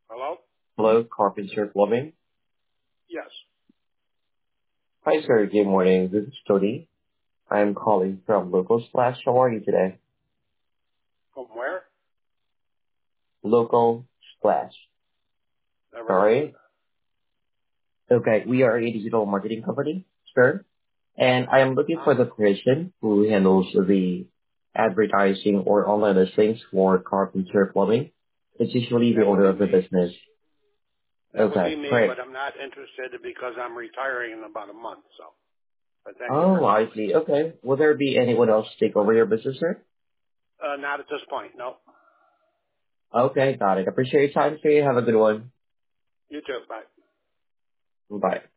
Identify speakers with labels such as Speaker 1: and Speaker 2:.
Speaker 1: Hello?
Speaker 2: Hello, Carpenter Plumbing.
Speaker 1: Yes.
Speaker 2: Hi, sir. Good morning. This is Tony. I'm calling from Local Splash. How are you today?
Speaker 1: From where?
Speaker 2: Local Splash.
Speaker 1: Never
Speaker 2: All
Speaker 1: heard of it.
Speaker 2: right. Okay, we are a digital marketing company, sir, and I am looking for
Speaker 1: Huh?
Speaker 2: the person who handles the advertising or online listings for Carpenter Plumbing. It's usually the
Speaker 1: That would
Speaker 2: owner
Speaker 1: be
Speaker 2: of the
Speaker 1: me.
Speaker 2: business.
Speaker 1: That would be
Speaker 2: Okay,
Speaker 1: me, but
Speaker 2: great.
Speaker 1: I'm not interested because I'm retiring in about a month, so. But thank you for
Speaker 2: Oh, I
Speaker 1: calling.
Speaker 2: see. Okay. Will there be anyone else take over your business, sir?
Speaker 1: Not at this point, no.
Speaker 2: Okay, got it. Appreciate your time, sir. Have a good one.
Speaker 1: You too. Bye.
Speaker 2: Bye.